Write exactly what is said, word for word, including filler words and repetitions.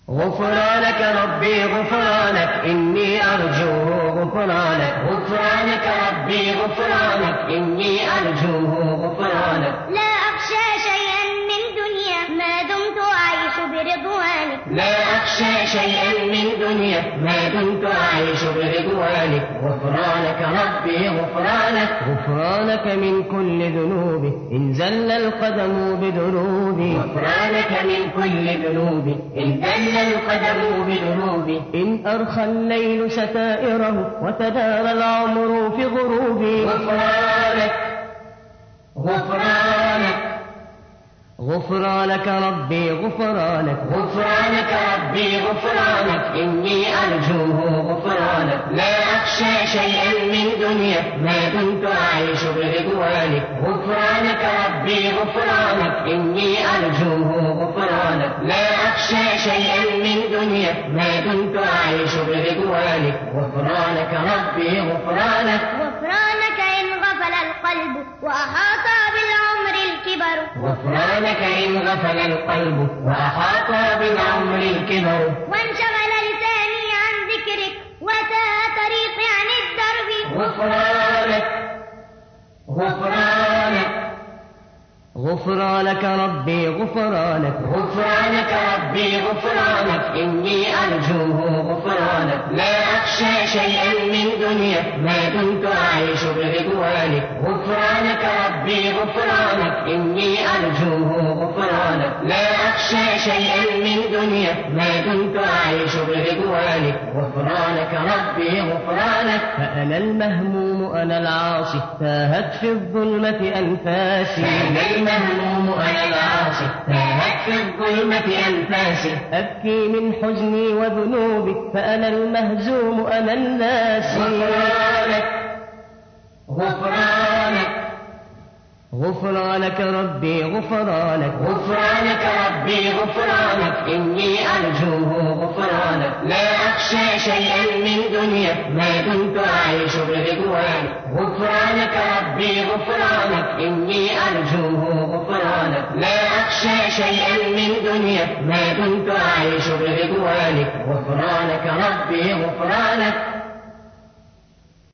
غفرانك ربي غفرانك إني أرجوه غفرانك غفرانك ربي غفرانك إني أرجوه غفرانك لا أخشى شيئا من دنيا ما دمت أعيش برضوانك لا أخشى شيئا من دنيا ما دمت أعيش برضوانك غفرانك ربي غفرانك غفرانك من كل ذنوبي إن زل القدم بذنوبي غفرانك من كل ذنوبي إن زل القدم بذنوبي إن أرخى الليل ستائره وتدارى العمر في غروبي غفرانك غفرانك غفرانك ربي غفرانك غفرانك ربي غفرانك إني أرجوه غفرانك لا أخشى شيئا من دنيا ما دمت أعيش برضوانك غفرانك ربي غفرانك إني أرجوه غفرانك لا أخشى شيئا من دنيا ما دمت أعيش برضوانك غفرانك ربي غفرانك غفرانك إن غفل القلب وأحاط بالعمر الكبر غفرانك إن غفل القلب وأحاط بالعمر الكبر وانشغل لساني عن ذكرك وتاه طريقي عن الدرب غفرانك غفرانك غفرانك ربي غفرانك غفرانك ربي غفرانك إني أرجوه غفرانك لا أخشى شيئا من دنيا ما دمت أعيش برضوانك غفرانك ربي غفرانك إني أرجوه غفرانك لا أخشى شيئا من دنيا ما دمت أعيش برضوانك غفرانك ربي غفرانك فأنا المهموم أنا العاصي تاهت في الظلمة أنفاسي المهموم أنا العاصي تاهت في الظلمة أنفاسي أبكي من حزني وذنوبي فأنا المهزوم أنا الناسي غفرانك غفرانك غفرانك ربي غفرانك غفرانك ربي غفرانك إني أرجوه غفرانك لا أخشى شيئا من دنيا ما دمت أعيش برضوانك غفرانك ربي غفرانك إني أرجوه غفرانك لا أخشى شيئا من دنيا ما دمت أعيش برضوانك غفرانك ربي غفرانك